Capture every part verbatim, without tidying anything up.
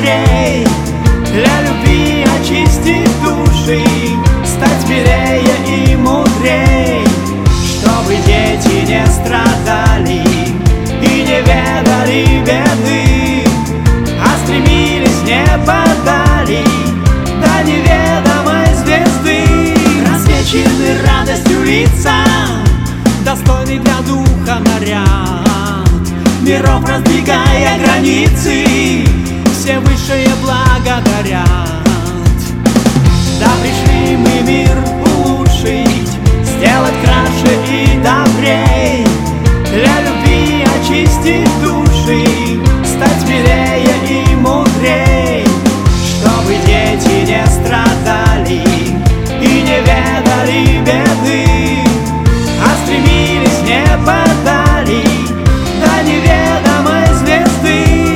добрей, для любви очистить души, стать смелее и мудрей, чтобы дети не страдали и не ведали беды, а стремились в небо дали до неведомой звезды. Рассвечены радостью лица, достойный для духа наряд, миров раздвигая границы, все высшее благодарят. Да пришли мы мир улучшить, сделать краше и добрей, для любви очистить души, стать смелее и мудрей, чтобы дети не страдали и не ведали беды, а стремились в небо дали до неведомой звезды.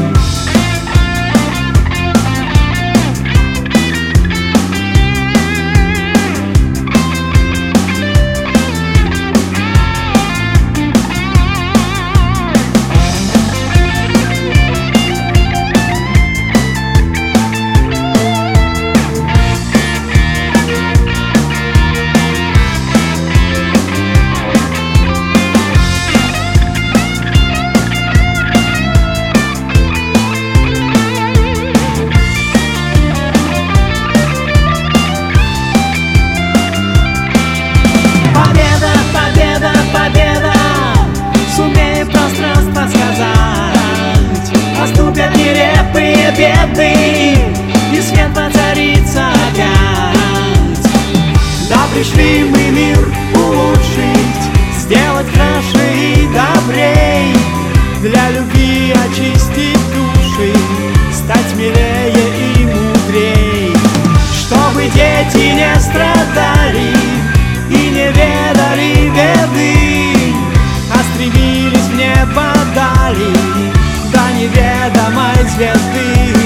Беды, и свет воцарится опять. Да пришли мы мир улучшить, сделать краше и добрей, для любви очистить души, стать смелее и мудрей, чтобы дети не страдали и не ведали беды, а стремились в небо дали до неведомой звезды.